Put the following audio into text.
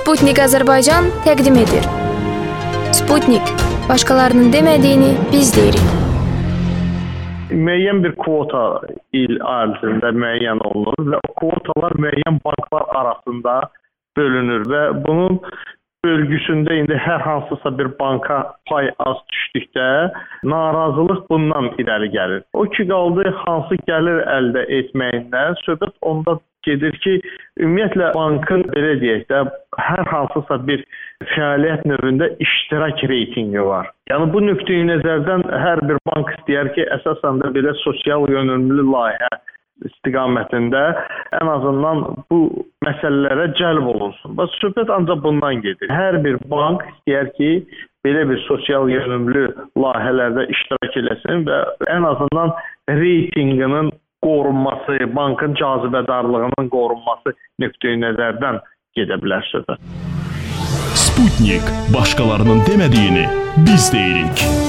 Sputnik Azərbaycan təqdim edir. Sputnik, başqalarının demədiyini biz deyirik. Müəyyən bir kvota il ərzində müəyyən olunur və o kvotalar müəyyən banklar arasında bölünür və bunun bölgüsündə indi hər hansısa bir banka pay az düşdükdə narazılıq bundan irəli gəlir. O ki qaldı hansı gəlir əldə etməyindən söhbət onda gedir ki, ümumiyyətlə bankın belə deyək də hər hansısa bir fəaliyyət növündə iştirak reytingi var. Yəni bu nöqteyi nəzərdən hər bir bank istəyər ki, əsasən də belə sosial yönümlü layihə istiqamətində ən azından bu məsələlərə cəlb olunsun. Bax, söhbət ancaq bundan gedir. Hər bir bank istəyər ki, belə bir sosial yönümlü layihələrdə iştirak eləsin və ən azından reytinginin qorunması, bankın cazibədarlığının qorunması nöqteyi nəzərdən gedə bilər söhbət. Sputnik, başqalarının demədiyini biz deyirik.